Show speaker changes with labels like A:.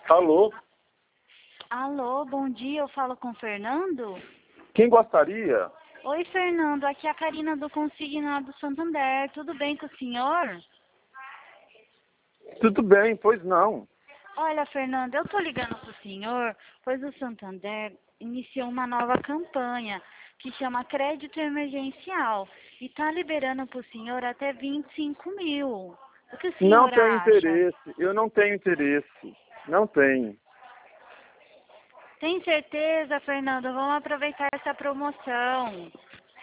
A: Alô?
B: Alô, bom dia, eu falo com o Fernando?
A: Quem gostaria?
B: Oi, Fernando, aqui é a Karina do Consignado Santander, tudo bem com o senhor?
A: Tudo bem, pois não.
B: Olha, Fernando, eu tô ligando pro senhor, pois o Santander iniciou uma nova campanha que chama Crédito Emergencial e tá liberando pro senhor até 25 mil. O que o
A: Não
B: senhor
A: tenho
B: acha?
A: interesse, eu não tenho interesse. Não tenho.
B: Tem certeza, Fernando? Vamos aproveitar essa promoção.